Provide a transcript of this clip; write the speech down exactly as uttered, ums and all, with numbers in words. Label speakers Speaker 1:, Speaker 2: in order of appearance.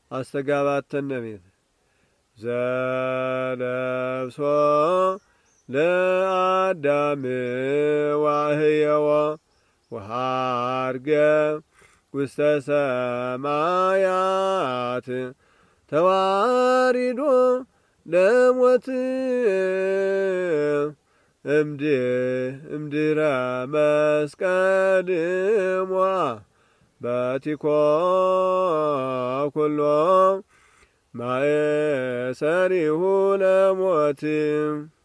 Speaker 1: አስተጋባተ ነቢብ ዘለብሶ ለአዳም ዋህየዎ ወሃርገ ውስተ ሰማያት ተዋሪዶ ለሞት እምድ እምድረ መስቀል ሞዐ በቲኮ ኩሎ ማእሰሪሁ ለሞት